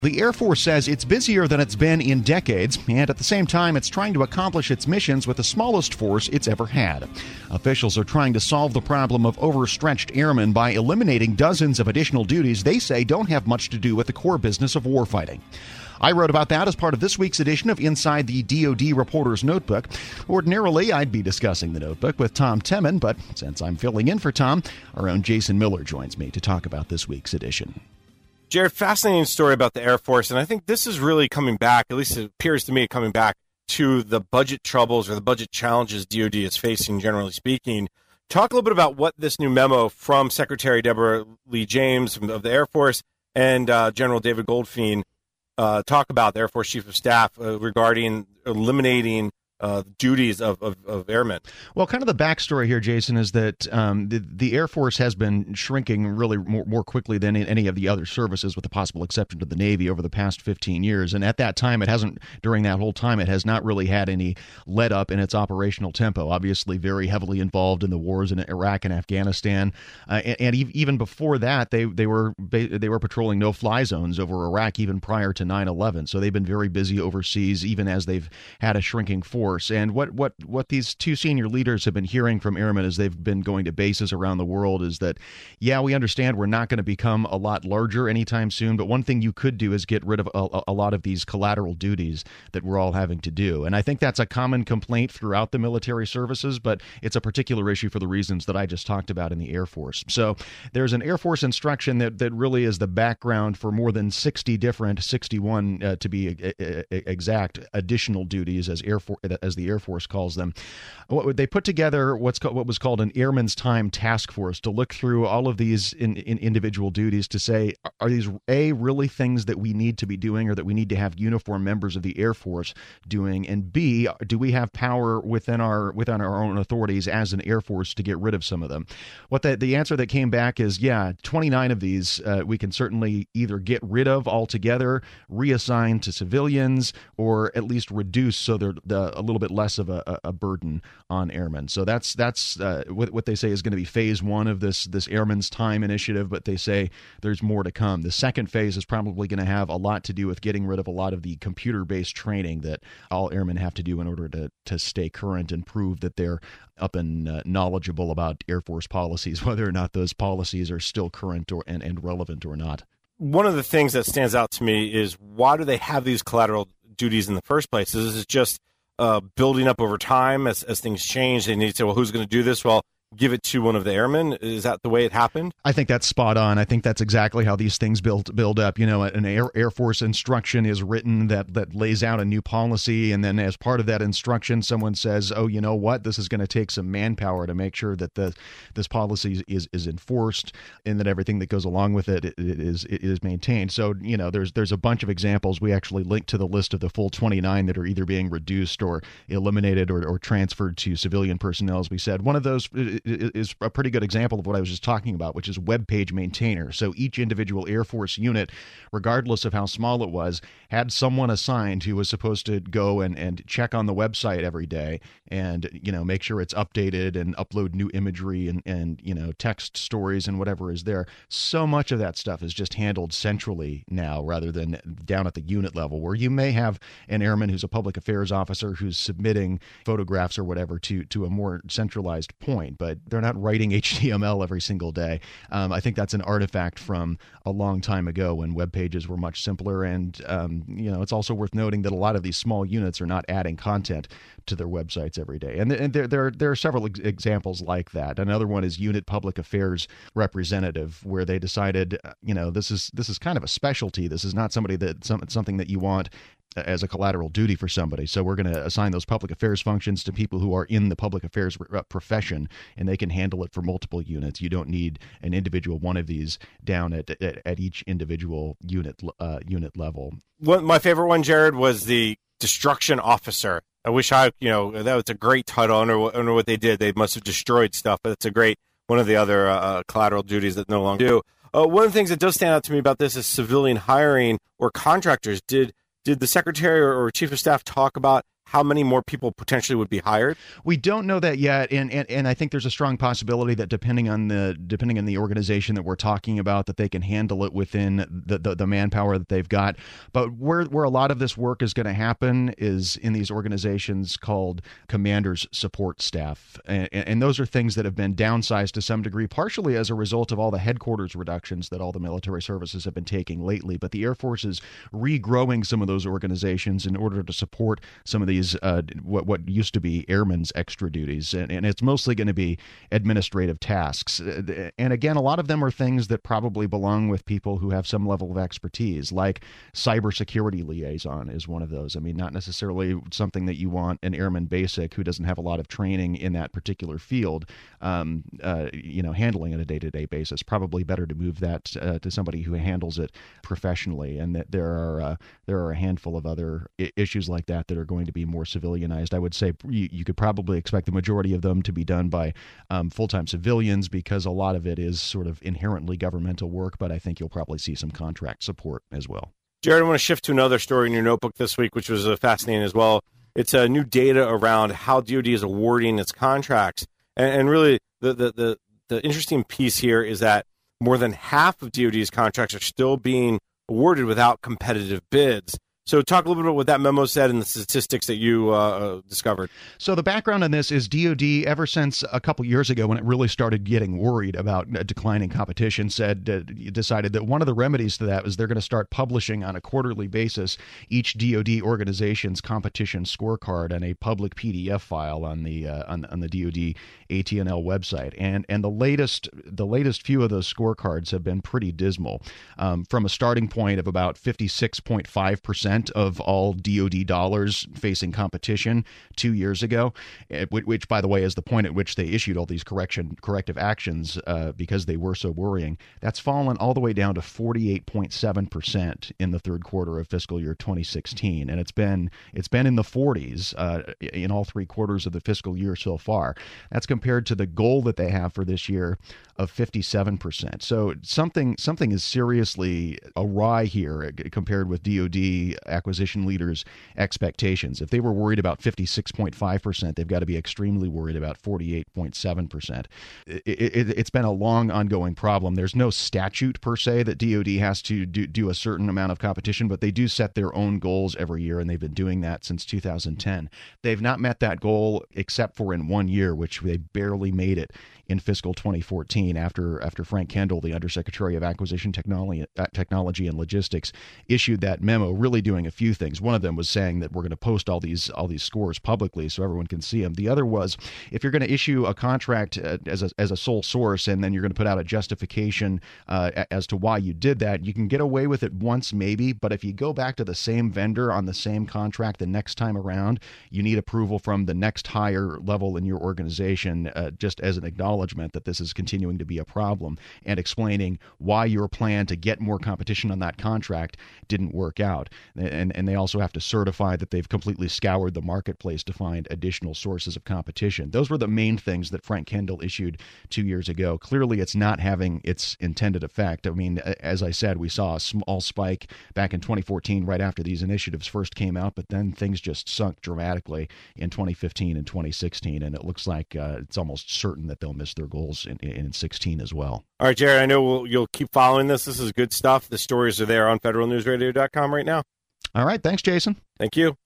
The Air Force says it's busier than it's been in decades, and at the same time, it's trying to accomplish its missions with the smallest force it's ever had. Officials are trying to solve the problem of overstretched airmen by eliminating dozens of additional duties they say don't have much to do with the core business of warfighting. I wrote about that as part of this week's edition of Inside the DoD Reporter's Notebook. Ordinarily, I'd be discussing the notebook with Tom Temin, but since I'm filling in for Tom, our own Jason Miller joins me to talk about this week's edition. Jared, fascinating story about the Air Force, and I think this is really coming back, at least it appears to me, coming back to the budget troubles or the budget challenges DoD is facing, generally speaking. Talk a little bit about what this new memo from Secretary Deborah Lee James of the Air Force and General David Goldfein talk about, the Air Force Chief of Staff, regarding eliminating duties of airmen. Well, kind of the backstory here, Jason, is that the Air Force has been shrinking really more quickly than any of the other services, with the possible exception of the Navy, over the past 15 years. And at that time, during that whole time, it has not really had any let up in its operational tempo. Obviously, very heavily involved in the wars in Iraq and Afghanistan, and even before that, they were patrolling no-fly zones over Iraq even prior to 9/11. So they've been very busy overseas, even as they've had a shrinking force. And what these two senior leaders have been hearing from airmen as they've been going to bases around the world is that, yeah, we understand we're not going to become a lot larger anytime soon, but one thing you could do is get rid of a lot of these collateral duties that we're all having to do. And I think that's a common complaint throughout the military services, but it's a particular issue for the reasons that I just talked about in the Air Force. So there's an Air Force instruction that really is the background for more than 61 to be exact, additional duties as the Air Force calls them. They put together what was called an Airman's Time Task Force to look through all of these in individual duties to say, are these really things that we need to be doing or that we need to have uniformed members of the Air Force doing, and B, do we have power within our own authorities as an Air Force to get rid of some of them? What the answer that came back is, yeah, 29 of these we can certainly either get rid of altogether, reassign to civilians, or at least reduce so they're a little bit less of a burden on airmen. So that's what they say is going to be phase one of this Airman's Time initiative, but they say there's more to come. The second phase is probably going to have a lot to do with getting rid of a lot of the computer-based training that all airmen have to do in order to stay current and prove that they're up and knowledgeable about Air Force policies, whether or not those policies are still current and relevant or not. One of the things that stands out to me is, why do they have these collateral duties in the first place? Is it just building up over time as things change? They need to say, well, who's going to do this? Well, give it to one of the airmen. Is that the way it happened? I think that's spot on. I think that's exactly how these things build up. You know, an Air Force instruction is written that lays out a new policy, and then as part of that instruction, someone says, oh, you know what, this is going to take some manpower to make sure that this policy is enforced and that everything that goes along with it is maintained. So, you know, there's a bunch of examples. We actually linked to the list of the full 29 that are either being reduced or eliminated or transferred to civilian personnel, as we said. One of those is a pretty good example of what I was just talking about, which is web page maintainer. So each individual Air Force unit, regardless of how small it was, had someone assigned who was supposed to go and check on the website every day and, you know, make sure it's updated and upload new imagery and you know, text stories and whatever is there. So much of that stuff is just handled centrally now rather than down at the unit level, where you may have an airman who's a public affairs officer who's submitting photographs or whatever to a more centralized point, but they're not writing HTML every single day. I think that's an artifact from a long time ago when web pages were much simpler. And, you know, it's also worth noting that a lot of these small units are not adding content to their websites every day. And there are several examples like that. Another one is Unit Public Affairs Representative, where they decided, you know, this is kind of a specialty. This is not something that you want as a collateral duty for somebody. So we're going to assign those public affairs functions to people who are in the public affairs profession, and they can handle it for multiple units. You don't need an individual one of these down at each individual unit level. My favorite one, Jared, was the destruction officer. I wish that was a great title. I don't know what they did. They must have destroyed stuff, but it's a great one of the other collateral duties that no longer do. One of the things that does stand out to me about this is civilian hiring or contractors. Did the secretary or chief of staff talk about how many more people potentially would be hired? We don't know that yet, and I think there's a strong possibility that depending on the organization that we're talking about, that they can handle it within the manpower that they've got. But where a lot of this work is going to happen is in these organizations called commanders support staff, and those are things that have been downsized to some degree, partially as a result of all the headquarters reductions that all the military services have been taking lately. But the Air Force is regrowing some of those organizations in order to support some of these what used to be airmen's extra duties, and it's mostly going to be administrative tasks. And again, a lot of them are things that probably belong with people who have some level of expertise, like cybersecurity liaison is one of those. I mean, not necessarily something that you want an airman basic who doesn't have a lot of training in that particular field, handling on a day-to-day basis. Probably better to move that to somebody who handles it professionally. And that there are a handful of other issues like that are going to be more civilianized. I would say you could probably expect the majority of them to be done by full-time civilians, because a lot of it is sort of inherently governmental work, but I think you'll probably see some contract support as well. Jared, I want to shift to another story in your notebook this week, which was fascinating as well. It's new data around how DoD is awarding its contracts. And really, the interesting piece here is that more than half of DoD's contracts are still being awarded without competitive bids. So talk a little bit about what that memo said and the statistics that you discovered. So the background on this is DoD, ever since a couple years ago when it really started getting worried about declining competition, decided that one of the remedies to that was they're going to start publishing on a quarterly basis each DoD organization's competition scorecard on a public PDF file on the DoD AT&L website. And the latest few of those scorecards have been pretty dismal, from a starting point of about 56.5% of all DoD dollars facing competition 2 years ago, which, by the way, is the point at which they issued all these corrective actions because they were so worrying. That's fallen all the way down to 48.7% in the third quarter of fiscal year 2016, and it's been in the 40s in all 3 quarters of the fiscal year so far. That's compared to the goal that they have for this year of 57%. So something is seriously awry here compared with DoD acquisition leaders' expectations. If they were worried about 56.5%, they've got to be extremely worried about 48.7%. It's been a long ongoing problem. There's no statute per se that DoD has to do a certain amount of competition, but they do set their own goals every year, and they've been doing that since 2010. They've not met that goal except for in 1 year, which they barely made it in fiscal 2014 after Frank Kendall, the Undersecretary of Acquisition Technology and Logistics, issued that memo really doing a few things. One of them was saying that we're going to post all these scores publicly so everyone can see them. The other was, if you're going to issue a contract as a sole source and then you're going to put out a justification as to why you did that, you can get away with it once maybe, but if you go back to the same vendor on the same contract the next time around, you need approval from the next higher level in your organization, just as an acknowledgement that this is continuing to be a problem, and explaining why your plan to get more competition on that contract didn't work out. And they also have to certify that they've completely scoured the marketplace to find additional sources of competition. Those were the main things that Frank Kendall issued 2 years ago. Clearly, it's not having its intended effect. I mean, as I said, we saw a small spike back in 2014 right after these initiatives first came out, but then things just sunk dramatically in 2015 and 2016, and it looks like it's almost certain that they'll miss their goals in 16 as well. All right, Jared, I know you'll keep following this. This is good stuff. The stories are there on federalnewsradio.com right now. All right. Thanks, Jason. Thank you.